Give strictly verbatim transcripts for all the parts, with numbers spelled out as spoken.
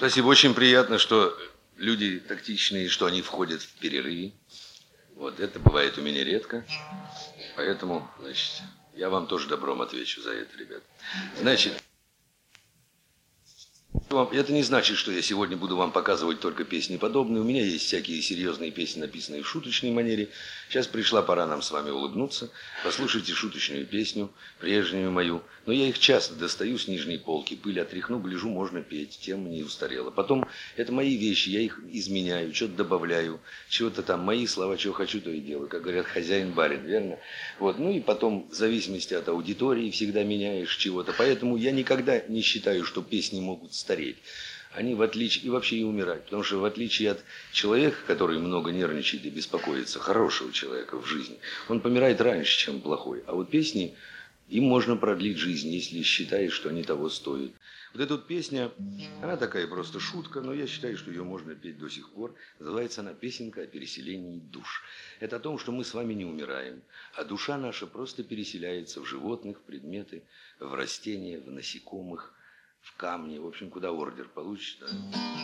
Спасибо. Очень приятно, что люди тактичные, что они входят в перерыве. Вот это бывает у меня редко. Поэтому, значит, я вам тоже добром отвечу за это, ребят. Значит, это не значит, что я сегодня буду вам показывать только песни подобные. У меня есть всякие серьезные песни, написанные в шуточной манере. Сейчас пришла пора нам с вами улыбнуться. Послушайте шуточную песню, прежнюю мою. Но я их часто достаю с нижней полки. Пыль отряхну, гляжу, можно петь. Тема не устарела. Потом, это мои вещи, я их изменяю, что-то добавляю. Чего-то там, мои слова, чего хочу, то и делаю. Как говорят, хозяин-барин, верно? Вот. Ну и потом, в зависимости от аудитории, всегда меняешь чего-то. Поэтому я никогда не считаю, что песни могут стареть. Они в отличие, и вообще и умирать. Потому что в отличие от человека, который много нервничает и беспокоится, хорошего человека в жизни, он помирает раньше, чем плохой. А вот песни, им можно продлить жизнь, если считаешь, что они того стоят. Вот эта вот песня, она такая просто шутка, но я считаю, что ее можно петь до сих пор. Называется она «Песенка о переселении душ». Это о том, что мы с вами не умираем, а душа наша просто переселяется в животных, в предметы, в растения, в насекомых, в камни, в общем, куда ордер получишь, да?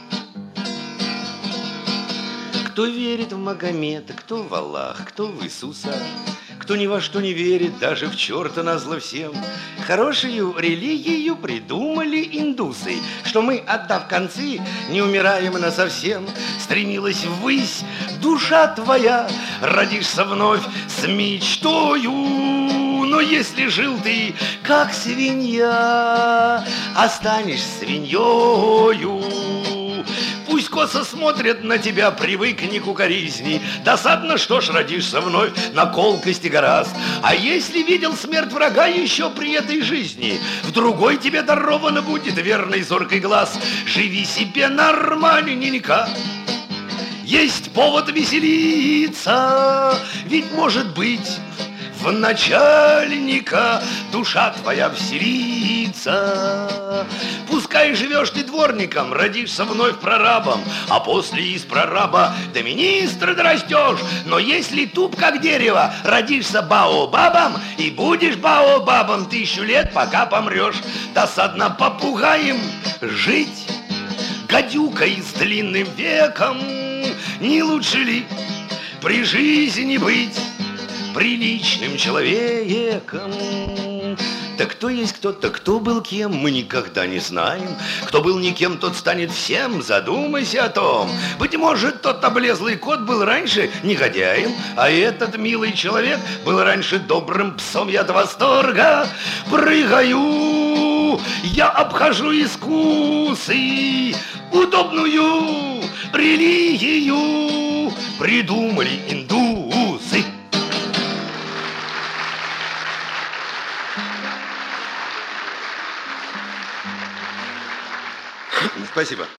Кто верит в Магомета, кто в Аллах, кто в Иисуса, кто ни во что не верит, даже в черта назло всем. Хорошую религию придумали индусы, что мы, отдав концы, не умираем насовсем. Стремилась ввысь душа твоя, родишься вновь с мечтою. Но если жил ты, как свинья, останешься свиньёю. Пусть косо смотрят на тебя, привыкни к укоризни. Досадно, что ж, родишься вновь на колкости гораст. А если видел смерть врага еще при этой жизни, в другой тебе даровано будет верный зоркий глаз. Живи себе нормальненько, есть повод веселиться, ведь может быть в начальника душа твоя вселится. Пускай живешь ты дворником, родишься вновь прорабом, а после из прораба до министра дорастешь. Но если туп как дерево, родишься баобабом и будешь баобабом тысячу лет, пока помрешь. Досадно попугаем жить, гадюкой с длинным веком. Не лучше ли при жизни быть приличным человеком? Так кто есть кто-то, кто был кем, мы никогда не знаем. Кто был никем, тот станет всем, задумайся о том. Быть может, тот облезлый кот был раньше негодяем, а этот милый человек был раньше добрым псом. Я от восторга прыгаю, я обхожу искусы, удобную религию придумали индусы. Спасибо.